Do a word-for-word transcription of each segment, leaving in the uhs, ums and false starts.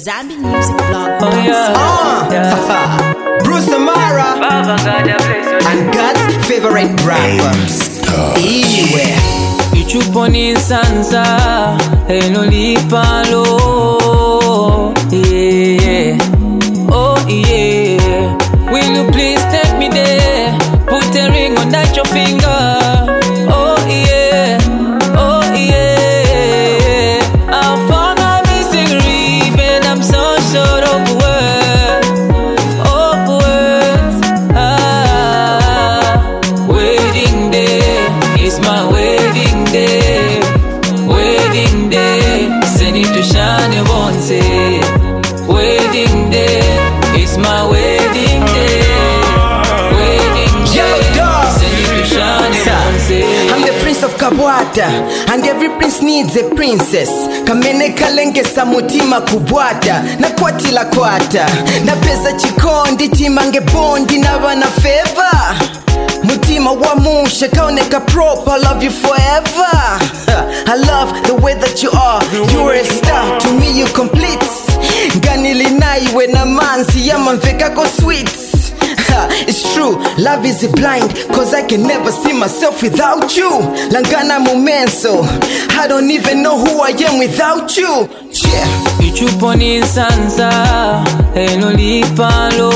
Zambi Music Blog. Oh yeah, Ah, yeah. Bruce Amara Baba God, I bless you. and God's favorite rapper. Anywhere. Ichuponi sansa, eno lipalo. Yeah, oh yeah. Will you please take me there? Put a ring on that your finger. Oh yeah, oh yeah. I found a missing ribbon. I'm so short of words, of words. Ah, wedding day is my wedding day, wedding day. Send it to shine, you won't say. Wedding day is my wedding day, wedding Yellow day. dove. Send it to shine, you won't say. I'm the prince of Kabwata, and every prince needs a princess. Kamene kalenge samutima kubwata, na kwati la kwata, na pesa chikondi timange bondi na wana favor. Mutima wa mushe kaoneka proper, love you forever. I love the way that you are, you're a star, to me you complete. Ganili naiwe na mansi yama mvekako sweet. It's true, love is blind, cause I can never see myself without you. Langana momenso, I don't even know who I am without you. Yeah. Ichuponi sansa, eno lipalo.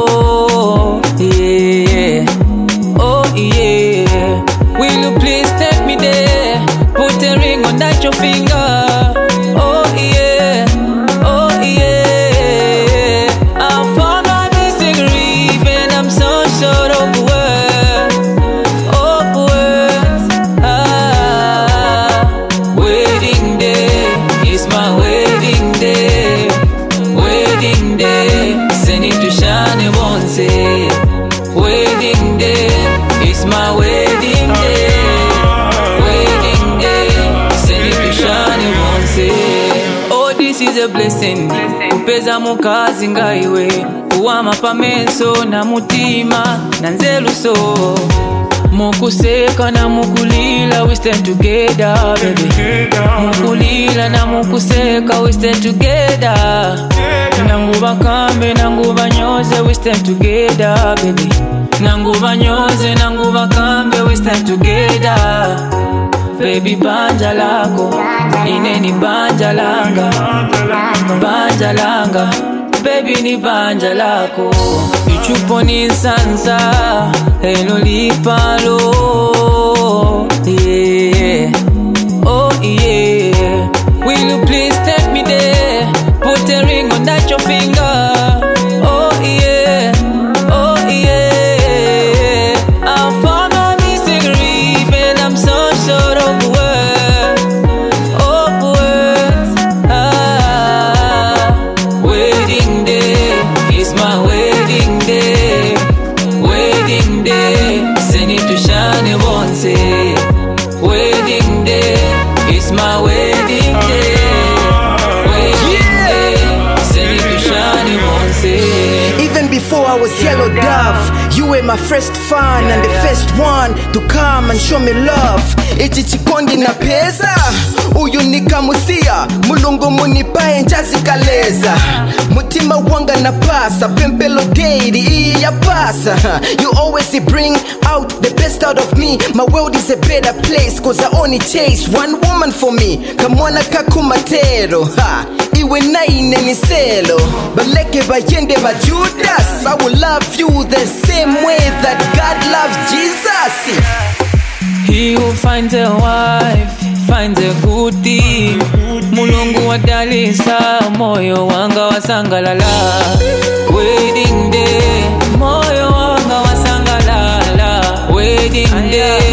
Yeah, oh yeah. Will you please take me there? Put a ring on that your finger. Oh yeah, oh yeah. I found a missing ribbon. I'm so short of words, of words. Ah, wedding day is my wedding day, wedding day. Send it to shine, it won't say. Wedding day is my wedding day, wedding day. Send it to shine, it won't say. Oh, this is a blessing. Kupeza mukazi ngaiwe, uwama pamenso na mutima na nzeluso. Mukuseka na mukulila, we stand together, baby. Mukulila na mukuseka, we stand together. Nanguba kambe, nanguba nyoze, we stand together, baby. Nanguba nyoze, nanguba kambe, we stand together. Baby banja lako, ine ni banja langa, banja langa. Baby ni banja lako. Ichuponi sansa, eno lipalo. Yeah, oh yeah. Will you please take me there? Put a ring on that your finger. Oh yeah, oh yeah. I found a missing ribbon. I'm so short of words, of words. Ah, wedding day is my wedding day, wedding day. Send it to shine, it won't say. Wedding day is my wedding day, wedding day. Send it to shine, it won't say. Even before I was Yellow Dove, you were my first fan and the first one to come and show me love. Ichi chikondi na pesa, uyu nikamusia, mulungu munipae njazi kaleza. Mutima wanga na pasa, pempelo deidi iyi ya pasa. You always bring out the best out of me. My world is a better place, cause I only chase one woman for me. Kamwana kakumatero, ha. Iwe naine ni selo, baleke bayende ba Judas. I will love you the same way that God loves Jesus. He who finds a wife finds a good thing. Mulungu wadalisa, moyo wanga wasangalala. Wedding day, moyo wanga wasangalala. Wedding day